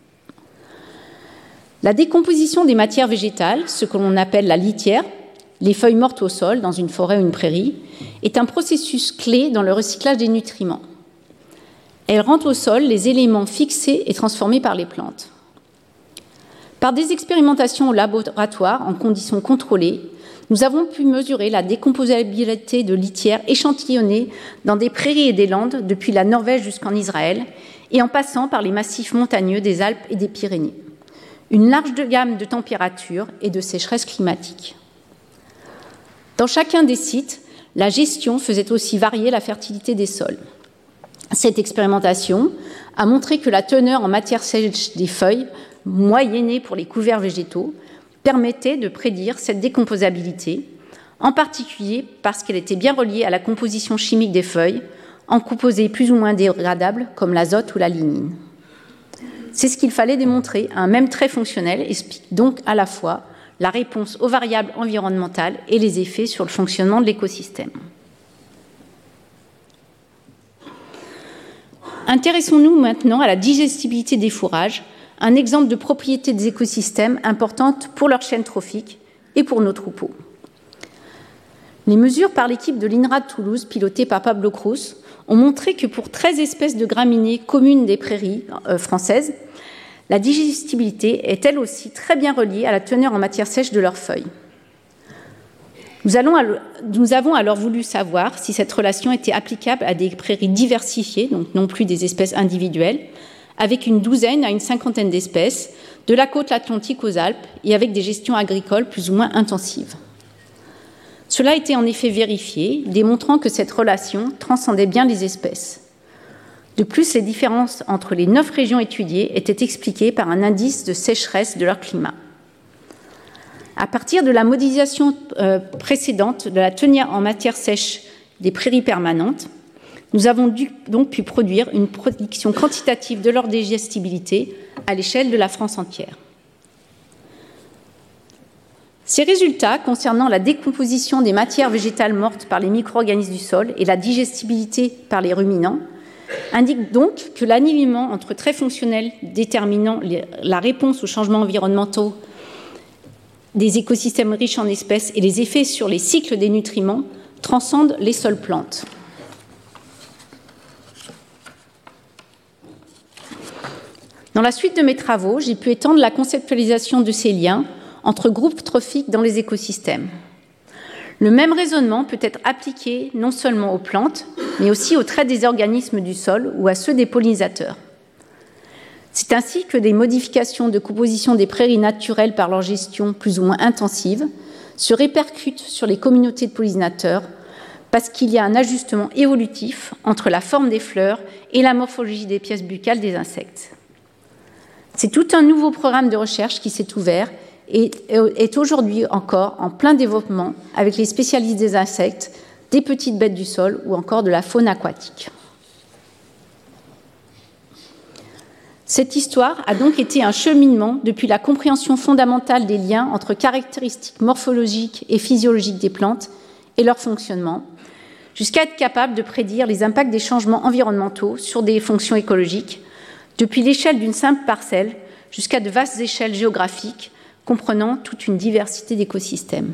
La décomposition des matières végétales, ce que l'on appelle la litière, les feuilles mortes au sol dans une forêt ou une prairie, est un processus clé dans le recyclage des nutriments. Elle rend au sol les éléments fixés et transformés par les plantes. Par des expérimentations au laboratoire en conditions contrôlées, nous avons pu mesurer la décomposabilité de litières échantillonnées dans des prairies et des landes depuis la Norvège jusqu'en Israël et en passant par les massifs montagneux des Alpes et des Pyrénées. Une large gamme de températures et de sécheresse climatique. Dans chacun des sites, la gestion faisait aussi varier la fertilité des sols. Cette expérimentation a montré que la teneur en matière sèche des feuilles, moyennée pour les couverts végétaux, permettait de prédire cette décomposabilité, en particulier parce qu'elle était bien reliée à la composition chimique des feuilles, en composés plus ou moins dégradables comme l'azote ou la lignine. C'est ce qu'il fallait démontrer. Un même trait fonctionnel explique donc à la fois la réponse aux variables environnementales et les effets sur le fonctionnement de l'écosystème. Intéressons-nous maintenant à la digestibilité des fourrages, un exemple de propriété des écosystèmes importante pour leur chaîne trophique et pour nos troupeaux. Les mesures par l'équipe de l'INRA de Toulouse, pilotée par Pablo Cruz, ont montré que pour 13 espèces de graminées communes des prairies françaises, la digestibilité est elle aussi très bien reliée à la teneur en matière sèche de leurs feuilles. Nous avons alors voulu savoir si cette relation était applicable à des prairies diversifiées, donc non plus des espèces individuelles, avec une douzaine à une cinquantaine d'espèces, de la côte atlantique aux Alpes et avec des gestions agricoles plus ou moins intensives. Cela a été en effet vérifié, démontrant que cette relation transcendait bien les espèces. De plus, les différences entre les 9 régions étudiées étaient expliquées par un indice de sécheresse de leur climat. À partir de la modélisation précédente de la teneur en matière sèche des prairies permanentes, nous avons donc pu produire une prédiction quantitative de leur digestibilité à l'échelle de la France entière. Ces résultats concernant la décomposition des matières végétales mortes par les micro-organismes du sol et la digestibilité par les ruminants indiquent donc que l'alignement entre traits fonctionnels déterminant la réponse aux changements environnementaux des écosystèmes riches en espèces et les effets sur les cycles des nutriments transcendent les seules plantes. Dans la suite de mes travaux, j'ai pu étendre la conceptualisation de ces liens entre groupes trophiques dans les écosystèmes. Le même raisonnement peut être appliqué non seulement aux plantes, mais aussi aux traits des organismes du sol ou à ceux des pollinisateurs. C'est ainsi que des modifications de composition des prairies naturelles par leur gestion plus ou moins intensive se répercutent sur les communautés de pollinisateurs parce qu'il y a un ajustement évolutif entre la forme des fleurs et la morphologie des pièces buccales des insectes. C'est tout un nouveau programme de recherche qui s'est ouvert et est aujourd'hui encore en plein développement avec les spécialistes des insectes, des petites bêtes du sol ou encore de la faune aquatique. Cette histoire a donc été un cheminement depuis la compréhension fondamentale des liens entre caractéristiques morphologiques et physiologiques des plantes et leur fonctionnement, jusqu'à être capable de prédire les impacts des changements environnementaux sur des fonctions écologiques, depuis l'échelle d'une simple parcelle jusqu'à de vastes échelles géographiques comprenant toute une diversité d'écosystèmes.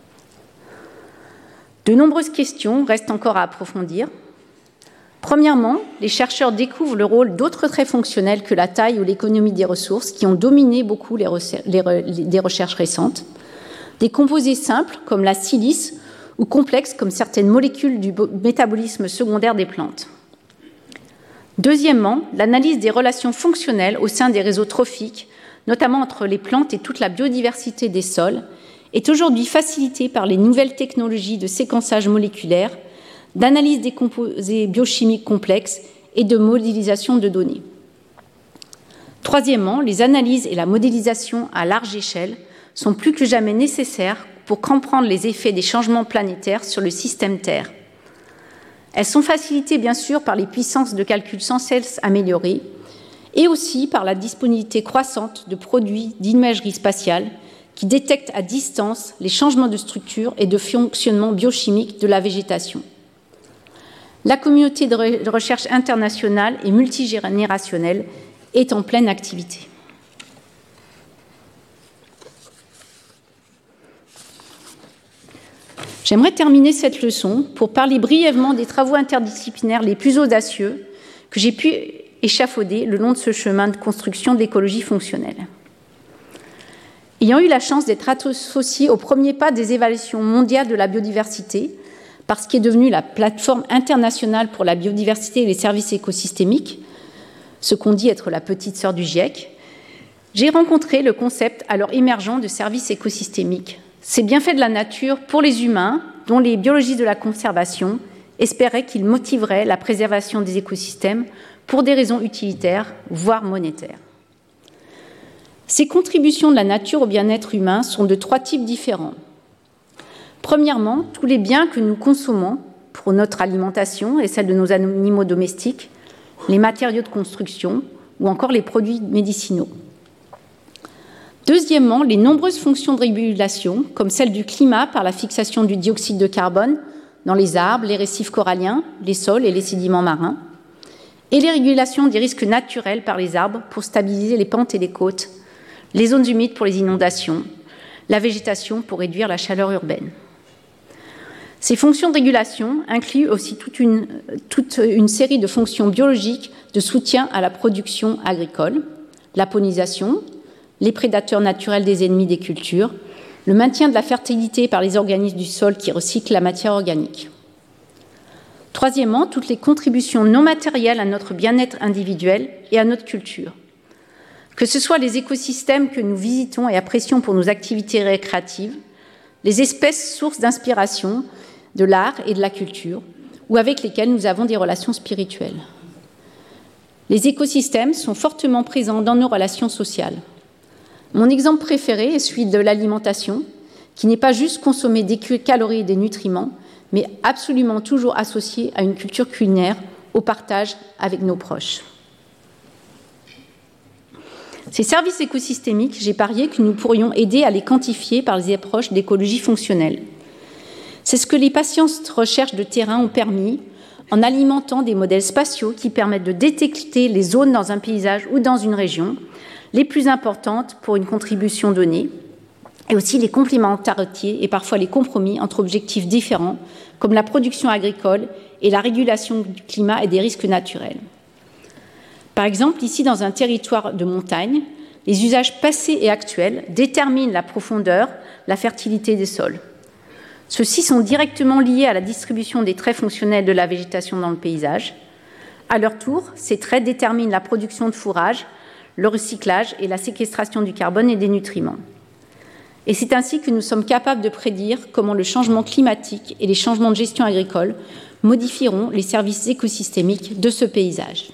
De nombreuses questions restent encore à approfondir. Premièrement, les chercheurs découvrent le rôle d'autres traits fonctionnels que la taille ou l'économie des ressources qui ont dominé beaucoup des recherches récentes. Des composés simples comme la silice ou complexes comme certaines molécules du métabolisme secondaire des plantes. Deuxièmement, l'analyse des relations fonctionnelles au sein des réseaux trophiques, notamment entre les plantes et toute la biodiversité des sols, est aujourd'hui facilitée par les nouvelles technologies de séquençage moléculaire, d'analyse des composés biochimiques complexes et de modélisation de données. Troisièmement, les analyses et la modélisation à large échelle sont plus que jamais nécessaires pour comprendre les effets des changements planétaires sur le système Terre. Elles sont facilitées bien sûr par les puissances de calcul sans cesse améliorées et aussi par la disponibilité croissante de produits d'imagerie spatiale qui détectent à distance les changements de structure et de fonctionnement biochimique de la végétation. La communauté de recherche internationale et multigénérationnelle est en pleine activité. J'aimerais terminer cette leçon pour parler brièvement des travaux interdisciplinaires les plus audacieux que j'ai pu échafauder le long de ce chemin de construction de l'écologie fonctionnelle. Ayant eu la chance d'être associée au premier pas des évaluations mondiales de la biodiversité, parce qu'est devenue la plateforme internationale pour la biodiversité et les services écosystémiques, ce qu'on dit être la petite sœur du GIEC, j'ai rencontré le concept alors émergent de services écosystémiques. Ces bienfaits de la nature pour les humains, dont les biologistes de la conservation espéraient qu'ils motiveraient la préservation des écosystèmes pour des raisons utilitaires, voire monétaires. Ces contributions de la nature au bien-être humain sont de trois types différents. Premièrement, tous les biens que nous consommons pour notre alimentation et celle de nos animaux domestiques, les matériaux de construction ou encore les produits médicinaux. Deuxièmement, les nombreuses fonctions de régulation, comme celle du climat par la fixation du dioxyde de carbone dans les arbres, les récifs coralliens, les sols et les sédiments marins, et les régulations des risques naturels par les arbres pour stabiliser les pentes et les côtes, les zones humides pour les inondations, la végétation pour réduire la chaleur urbaine. Ces fonctions de régulation incluent aussi toute une série de fonctions biologiques de soutien à la production agricole, la pollinisation, les prédateurs naturels des ennemis des cultures, le maintien de la fertilité par les organismes du sol qui recyclent la matière organique. Troisièmement, toutes les contributions non matérielles à notre bien-être individuel et à notre culture. Que ce soit les écosystèmes que nous visitons et apprécions pour nos activités récréatives, les espèces sources d'inspiration de l'art et de la culture, ou avec lesquelles nous avons des relations spirituelles. Les écosystèmes sont fortement présents dans nos relations sociales. Mon exemple préféré est celui de l'alimentation, qui n'est pas juste consommer des calories et des nutriments, mais absolument toujours associé à une culture culinaire, au partage avec nos proches. Ces services écosystémiques, j'ai parié que nous pourrions aider à les quantifier par les approches d'écologie fonctionnelle. C'est ce que les patientes recherches de terrain ont permis en alimentant des modèles spatiaux qui permettent de détecter les zones dans un paysage ou dans une région les plus importantes pour une contribution donnée, et aussi les complémentarités et parfois les compromis entre objectifs différents, comme la production agricole et la régulation du climat et des risques naturels. Par exemple, ici, dans un territoire de montagne, les usages passés et actuels déterminent la profondeur, la fertilité des sols. Ceux-ci sont directement liés à la distribution des traits fonctionnels de la végétation dans le paysage. À leur tour, ces traits déterminent la production de fourrage, le recyclage et la séquestration du carbone et des nutriments. Et c'est ainsi que nous sommes capables de prédire comment le changement climatique et les changements de gestion agricole modifieront les services écosystémiques de ce paysage.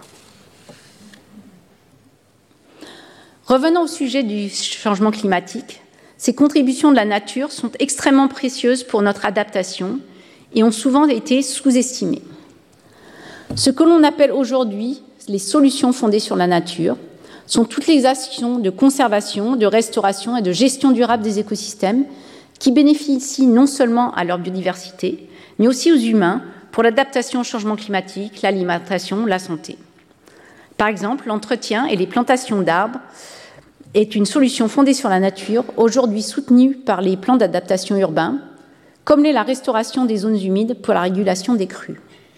Revenons au sujet du changement climatique. Ces contributions de la nature sont extrêmement précieuses pour notre adaptation et ont souvent été sous-estimées. Ce que l'on appelle aujourd'hui les solutions fondées sur la nature sont toutes les actions de conservation, de restauration et de gestion durable des écosystèmes qui bénéficient non seulement à leur biodiversité, mais aussi aux humains pour l'adaptation au changement climatique, l'alimentation, la santé. Par exemple, l'entretien et les plantations d'arbres est une solution fondée sur la nature, aujourd'hui soutenue par les plans d'adaptation urbains, comme l'est la restauration des zones humides pour la régulation des crues.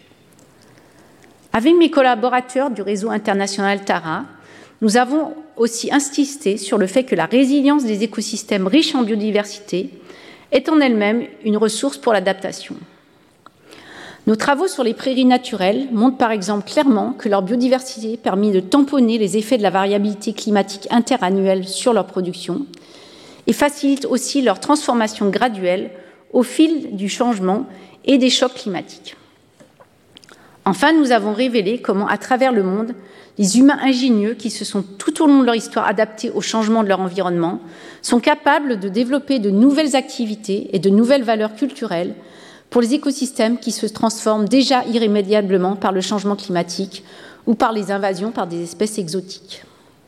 Avec mes collaborateurs du réseau international TARA, nous avons aussi insisté sur le fait que la résilience des écosystèmes riches en biodiversité est en elle-même une ressource pour l'adaptation. Nos travaux sur les prairies naturelles montrent par exemple clairement que leur biodiversité permet de tamponner les effets de la variabilité climatique interannuelle sur leur production et facilite aussi leur transformation graduelle au fil du changement et des chocs climatiques. Enfin, nous avons révélé comment, à travers le monde, les humains ingénieux qui se sont tout au long de leur histoire adaptés au changement de leur environnement sont capables de développer de nouvelles activités et de nouvelles valeurs culturelles pour les écosystèmes qui se transforment déjà irrémédiablement par le changement climatique ou par les invasions par des espèces exotiques.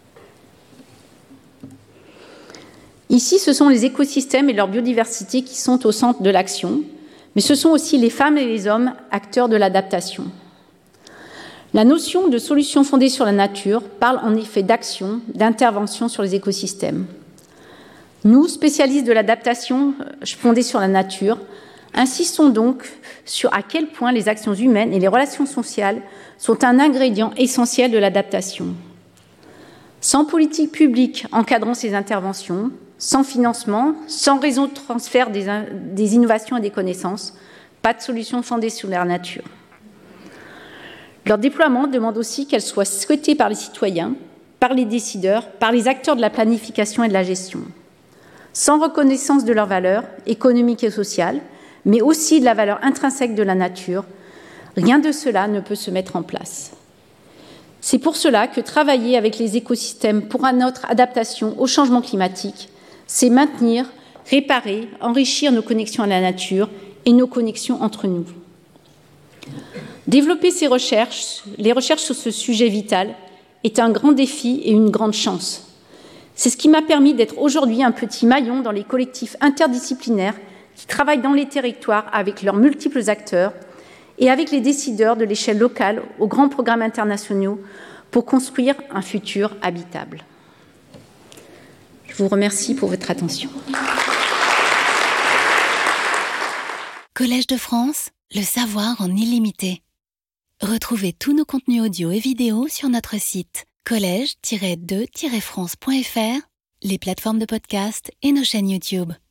Ici, ce sont les écosystèmes et leur biodiversité qui sont au centre de l'action, mais ce sont aussi les femmes et les hommes acteurs de l'adaptation. La notion de solution fondée sur la nature parle en effet d'action, d'intervention sur les écosystèmes. Nous, spécialistes de l'adaptation fondée sur la nature, insistons donc sur à quel point les actions humaines et les relations sociales sont un ingrédient essentiel de l'adaptation. Sans politique publique encadrant ces interventions, sans financement, sans réseau de transfert des innovations et des connaissances, pas de solution fondée sur la nature. Leur déploiement demande aussi qu'elles soient souhaitées par les citoyens, par les décideurs, par les acteurs de la planification et de la gestion. Sans reconnaissance de leurs valeurs économiques et sociales, mais aussi de la valeur intrinsèque de la nature, rien de cela ne peut se mettre en place. C'est pour cela que travailler avec les écosystèmes pour notre adaptation au changement climatique, c'est maintenir, réparer, enrichir nos connexions à la nature et nos connexions entre nous. Développer les recherches sur ce sujet vital, est un grand défi et une grande chance. C'est ce qui m'a permis d'être aujourd'hui un petit maillon dans les collectifs interdisciplinaires qui travaillent dans les territoires avec leurs multiples acteurs et avec les décideurs de l'échelle locale aux grands programmes internationaux pour construire un futur habitable. Je vous remercie pour votre attention. Collège de France, le savoir en illimité. Retrouvez tous nos contenus audio et vidéo sur notre site collège-2-france.fr, les plateformes de podcast et nos chaînes YouTube.